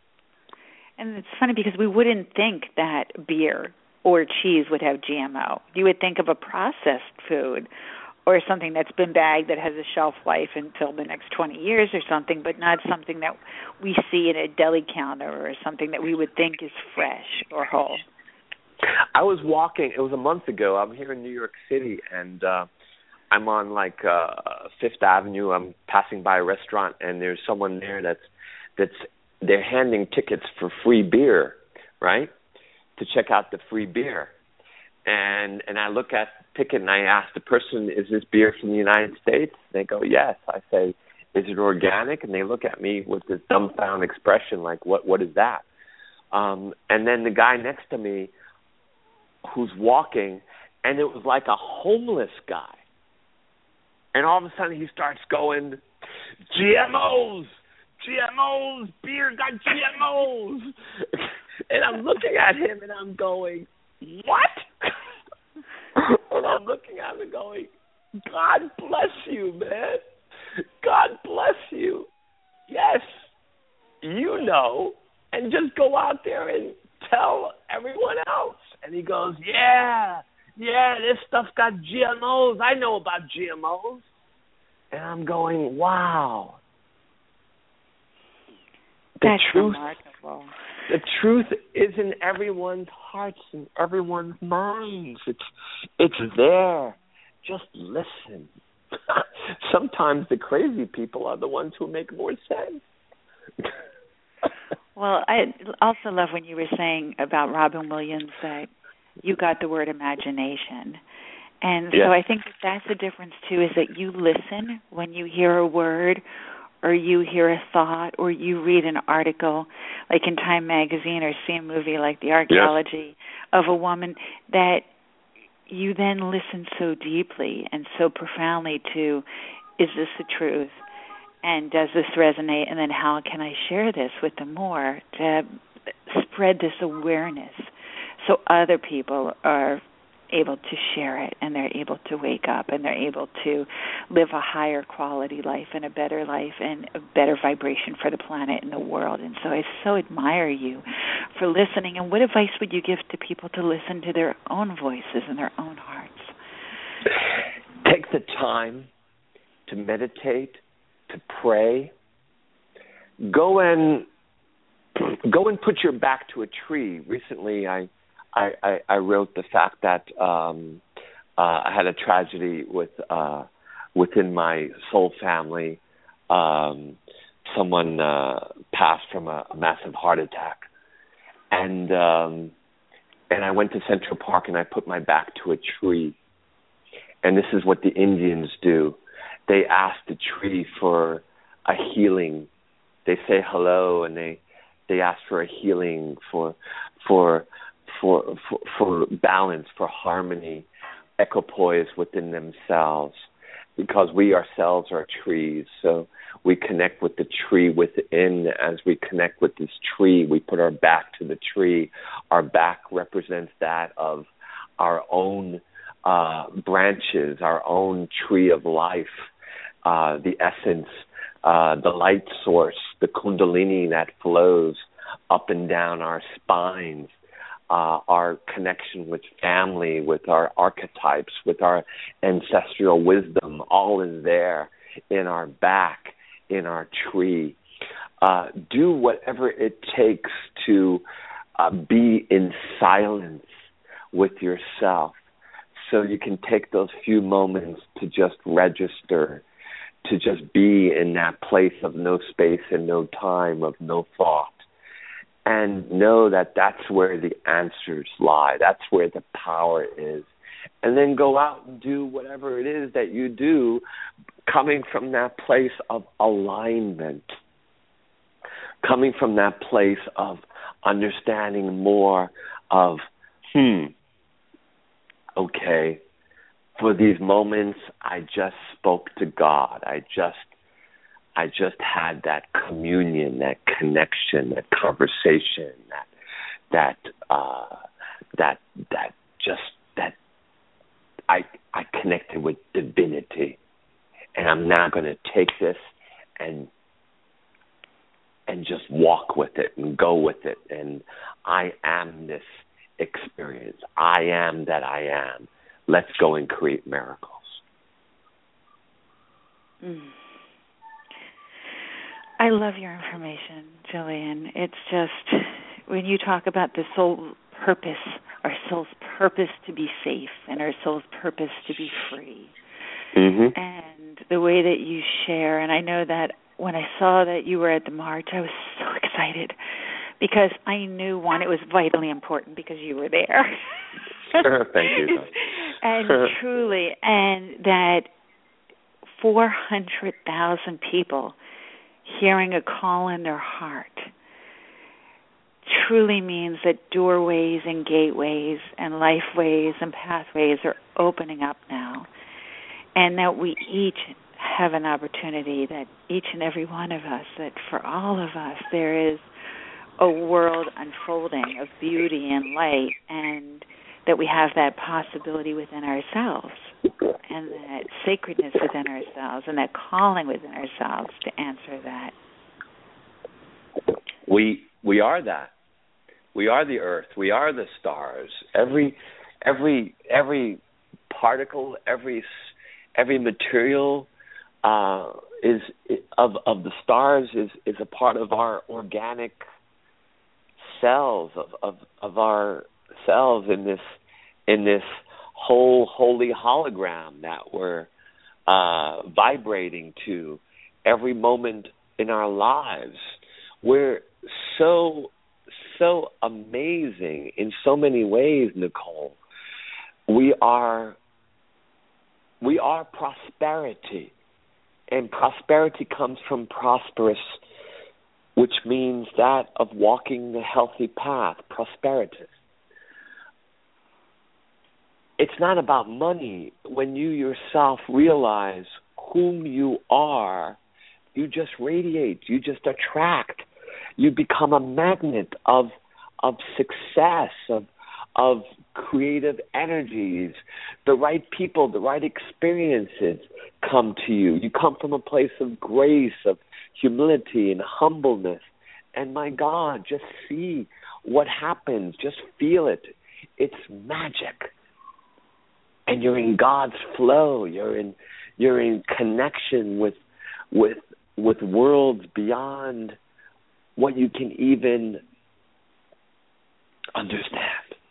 And it's funny because we wouldn't think that beer or cheese would have G M O. You would think of a processed food or something that's been bagged that has a shelf life until the next twenty years or something, but not something that we see in a deli counter or something that we would think is fresh or whole. I was walking, it was a month ago, I'm here in New York City, and uh, I'm on like uh, Fifth Avenue. I'm passing by a restaurant, and there's someone there that's, that's they're handing tickets for free beer, right, to check out the free beer. And and I look at the ticket and I ask the person, is this beer from the United States? They go, yes. I say, Is it organic? And they look at me with this dumbfound expression like, what, what is that? Um, and then the guy next to me who's walking, and it was like a homeless guy. And all of a sudden he starts going, G M Os, G M Os, beer got G M Os. And I'm looking at him and I'm going, what? And I'm looking at him and going, God bless you, man. God bless you. Yes, you know, and just go out there and tell everyone else. And he goes, yeah, yeah, this stuff got G M Os. I know about G M Os. And I'm going, wow. The That's truth, remarkable. The truth is in everyone's hearts and everyone's minds. It's it's there. Just listen. Sometimes the crazy people are the ones who make more sense. Well, I also love when you were saying about Robin Williams that you got the word imagination. And yeah. so I think that that's the difference, too, is that you listen when you hear a word or you hear a thought or you read an article, like in Time Magazine, or see a movie like The Archaeology yes. of a Woman, that you then listen so deeply and so profoundly to, is this the truth? And does this resonate? And then how can I share this with them more to spread this awareness so other people are able to share it and they're able to wake up and they're able to live a higher quality life and a better life and a better vibration for the planet and the world. And so I so admire you for listening. And what advice would you give to people to listen to their own voices and their own hearts? Take the time to meditate, to pray. Go and go and put your back to a tree. Recently, I I, I, I wrote the fact that um, uh, I had a tragedy with uh, within my soul family. Um, someone uh, passed from a, a massive heart attack, and um, and I went to Central Park and I put my back to a tree. And this is what the Indians do. They ask the tree for a healing. They say hello and they they ask for a healing, for for for for, for balance, for harmony, equipoise within themselves. Because we ourselves are trees, so we connect with the tree within. As we connect with this tree, we put our back to the tree. Our back represents that of our own uh, branches, our own tree of life, uh, the essence, uh, the light source, the kundalini that flows up and down our spines. Uh, our connection with family, with our archetypes, with our ancestral wisdom, all is there in our back, in our tree. Uh, do whatever it takes to uh, be in silence with yourself so you can take those few moments to just register, to just be in that place of no space and no time, of no thought. And know that that's where the answers lie. That's where the power is. And then go out and do whatever it is that you do, coming from that place of alignment, coming from that place of understanding more of, hmm, okay, for these moments, I just spoke to God. I just I just had that communion, that connection, that conversation, that that uh, that that just that I I connected with divinity, and I'm now going to take this and and just walk with it and go with it, and I am this experience. I am that I am. Let's go and create miracles. Mm. I love your information, Jillian. It's just, when you talk about the soul purpose, our soul's purpose to be safe and our soul's purpose to be free. Mm-hmm. And the way that you share, and I know that when I saw that you were at the march, I was so excited because I knew, one, it was vitally important because you were there. Thank you. And truly, and that four hundred thousand people hearing a call in their heart truly means that doorways and gateways and lifeways and pathways are opening up now, and that we each have an opportunity, that each and every one of us, that for all of us there is a world unfolding of beauty and light, and that we have that possibility within ourselves, and that sacredness within ourselves, and that calling within ourselves to answer that. We we are that. We are the earth. We are the stars. Every every every particle, every every material uh, is of of the stars is, is a part of our organic cells of, of of our cells in this in this whole holy hologram that we're uh, vibrating to every moment in our lives. We're so so amazing in so many ways, Nicole. We are we are prosperity, and prosperity comes from prosperous, which means that of walking the healthy path, prosperitas. It's not about money. When you yourself realize whom you are, you just radiate, you just attract. You become a magnet of of success, of of creative energies. The right people, the right experiences come to you. You come from a place of grace, of humility and humbleness. And my God, just see what happens. Just feel it. It's magic. And you're in God's flow. You're in you're in connection with with with worlds beyond what you can even understand.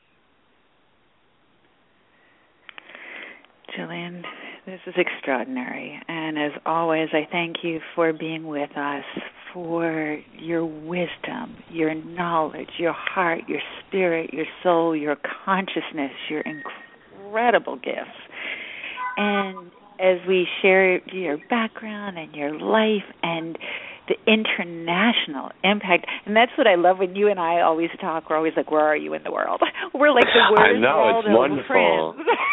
Julian, this is extraordinary. And as always, I thank you for being with us, for your wisdom, your knowledge, your heart, your spirit, your soul, your consciousness, your incredible gifts. And as we share your background and your life and the international impact, and that's what I love when you and I always talk. We're always like, where are you in the world? We're like the worst I know, world it's wonderful.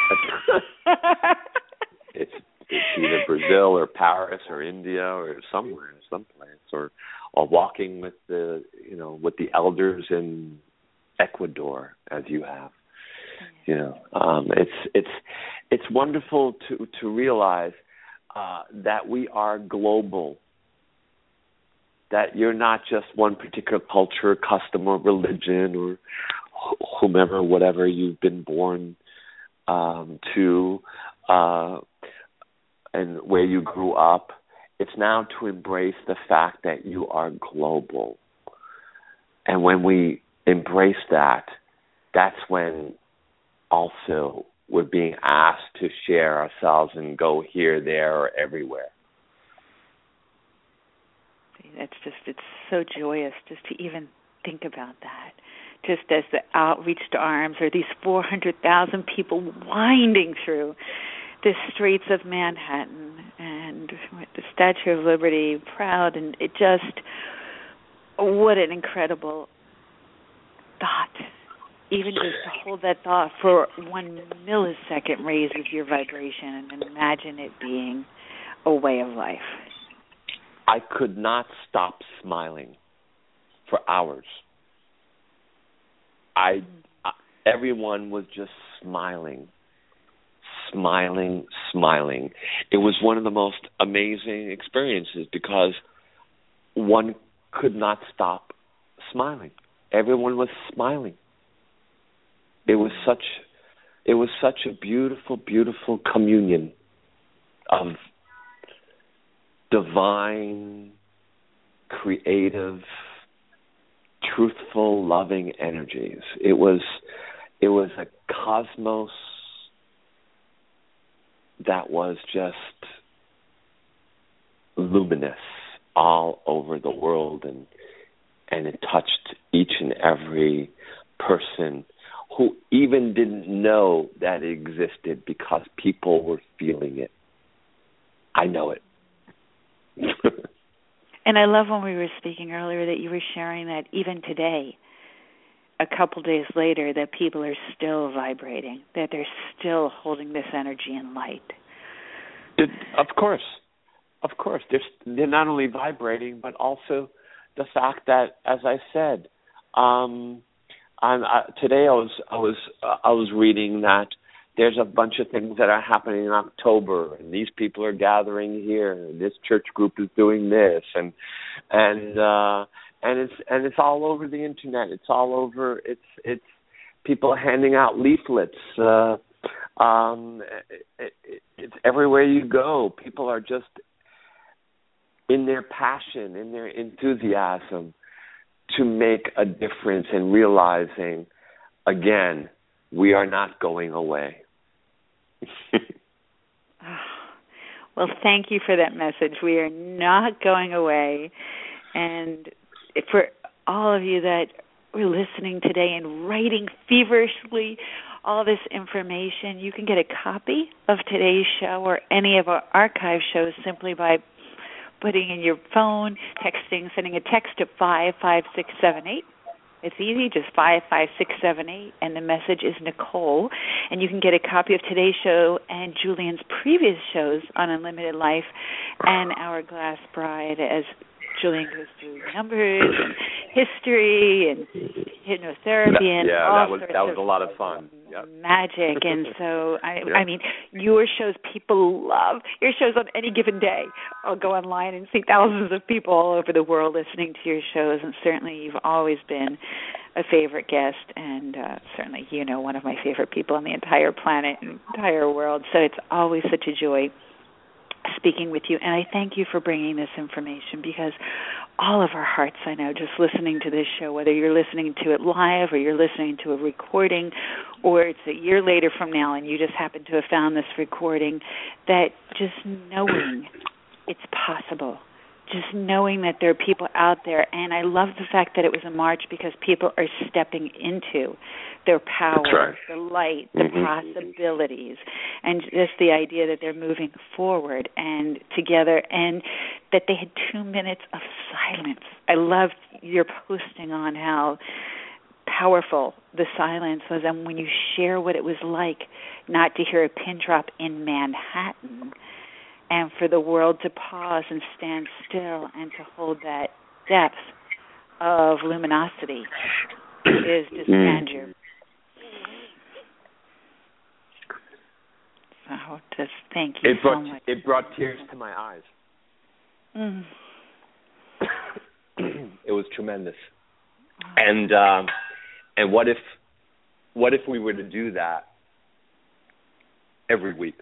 it's, it's either Brazil or Paris or India or somewhere, someplace, or or walking with the you know with the elders in Ecuador as you have. You know, um, it's it's it's wonderful to to realize uh, that we are global. That you're not just one particular culture, custom, or religion, or whomever, whatever you've been born um, to, uh, and where you grew up. It's now to embrace the fact that you are global. And when we embrace that, that's when also we're being asked to share ourselves and go here, there, or everywhere. It's just, it's so joyous just to even think about that. Just as the outreached arms or these four hundred thousand people winding through the streets of Manhattan and with the Statue of Liberty, proud, and it just, what an incredible thought. Even just to hold that thought for one millisecond raises your vibration, and imagine it being a way of life. I could not stop smiling for hours. I, I everyone was just smiling, smiling, smiling. It was one of the most amazing experiences because one could not stop smiling. Everyone was smiling. It was such it was such a beautiful, beautiful communion of divine, creative, truthful, loving energies. It was it was a cosmos that was just luminous all over the world, and and it touched each and every person who even didn't know that it existed because people were feeling it. I know it. And I love when we were speaking earlier that you were sharing that even today, a couple days later, that people are still vibrating, that they're still holding this energy and light. It, of course. Of course. They're, they're not only vibrating, but also the fact that, as I said, um, I'm, uh, today I was I was uh, I was reading that there's a bunch of things that are happening in October, and these people are gathering here, and this church group is doing this, and and uh, and it's and it's all over the internet. It's all over. It's it's people handing out leaflets. Uh, um, it, it, it's everywhere you go. People are just in their passion, in their enthusiasm to make a difference, and realizing, again, we are not going away. Well, thank you for that message. We are not going away. And for all of you that were listening today and writing feverishly all this information, you can get a copy of today's show or any of our archive shows simply by putting in your phone, texting, sending a text to five five six seven eight. It's easy, just five five six seven eight, and the message is Nicole. And you can get a copy of today's show and Julian's previous shows on Unlimited Life and Hourglass Bride, as Julian goes through numbers and history and hypnotherapy and yeah, all that was sorts that was of a lot of fun. Yep. Magic. And so, I, yep. I mean, your shows people love. Your shows on any given day. I'll go online and see thousands of people all over the world listening to your shows, and certainly you've always been a favorite guest, and uh, certainly, you know, one of my favorite people on the entire planet and entire world. So it's always such a joy speaking with you, and I thank you for bringing this information, because all of our hearts, I know, just listening to this show, whether you're listening to it live or you're listening to a recording, or it's a year later from now and you just happen to have found this recording, that just knowing it's possible, just knowing that there are people out there. And I love the fact that it was in March, because people are stepping into their power, right. the light, the mm-hmm. possibilities, and just the idea that they're moving forward and together, and that they had two minutes of silence. I loved your posting on how powerful the silence was, and when you share what it was like not to hear a pin drop in Manhattan, and for the world to pause and stand still and to hold that depth of luminosity is just grandeur. So just thank you it brought, so much. It brought tears to my eyes. Mm. It was tremendous. And um, and what if what if we were to do that every week?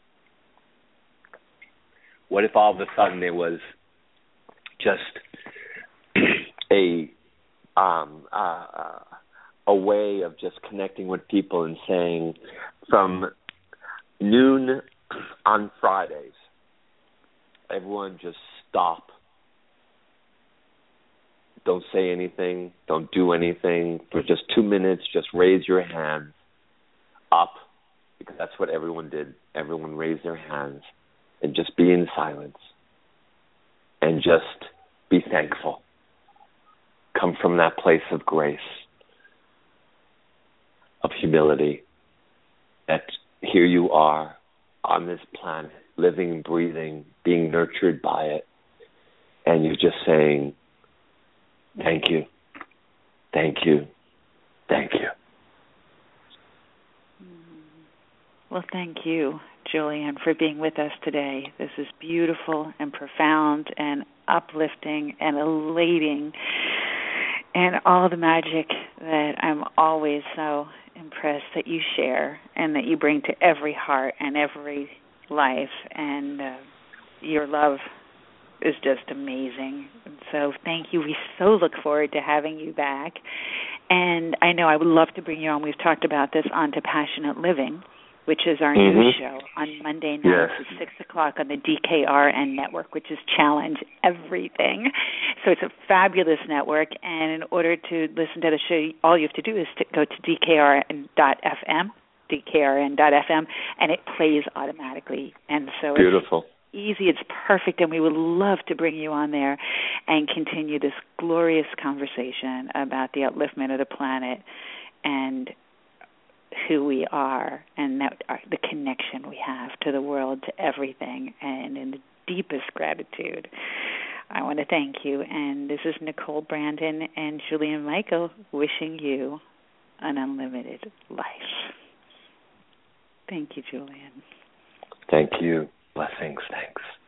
What if all of a sudden there was just a um, uh, a way of just connecting with people and saying, from noon on Fridays, everyone just stop. Don't say anything. Don't do anything. For just two minutes, just raise your hands up, because that's what everyone did. Everyone raised their hands. And just be in silence and just be thankful. Come from that place of grace, of humility, that here you are on this planet, living, breathing, being nurtured by it, and you're just saying, thank you, thank you, thank you. Well, thank you, Julian, for being with us today. This is beautiful and profound and uplifting and elating, and all the magic that I'm always so impressed that you share and that you bring to every heart and every life. And uh, your love is just amazing. And so thank you. We so look forward to having you back. And I know I would love to bring you on. We've talked about this, onto Passionate Living, which is our mm-hmm. new show on Monday nights yes. at six o'clock on the D K R N network, which is Challenge Everything. So it's a fabulous network, and in order to listen to the show, all you have to do is to go to D K R N dot F M, D K R N dot F M, and it plays automatically. And so Beautiful. It's, easy, it's perfect, and we would love to bring you on there and continue this glorious conversation about the upliftment of the planet and who we are, and that our, the connection we have to the world, to everything, and in the deepest gratitude. I want to thank you, and this is Nicole Brandon and Julian Michael wishing you an unlimited life. Thank you, Julian. Thank you. Blessings. Thanks.